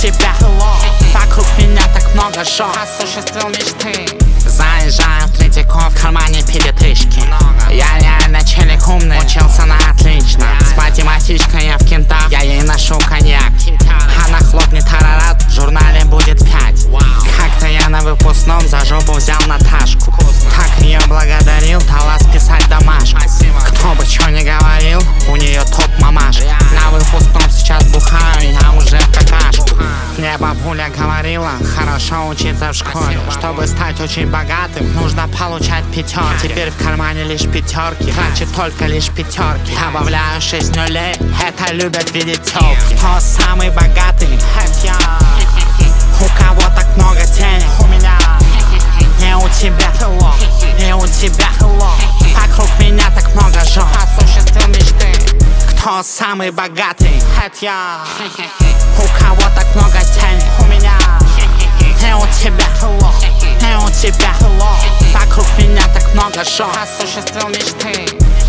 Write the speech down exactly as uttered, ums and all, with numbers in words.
тебя вокруг меня так много жен, осуществил мечты. Заезжаю в Третьяков, в кармане перетрышки. Я реально челик умный, учился на отлично. С математичкой я в кентах, я ей ношу коньяк. Она хлопнет тарарат, в журнале будет пять. Как-то я на выпускном за жопу взял Наташку. Так ее благодарил, дала списать домашку. Кто бы чё ни говорил, у нее топ мамаш. На выпускном сейчас бухаю, я уже в какашку. Мне бабуля говорила, хорошо учиться в школе. Чтобы стать очень богатым, нужно получать пятерки. Теперь в кармане лишь пятерки, значит только лишь пятерки. Добавляю шесть нулей, это любят видеть тёлки. Кто самый богатый? Это я. У кого так много денег? У меня. Не у тебя, не у тебя. Вокруг меня так много жен, осуществил мечты. Кто самый богатый? Это я. У кого так много денег? У меня. Не у тебя, не у тебя. Вокруг меня так много жен, осуществил мечты.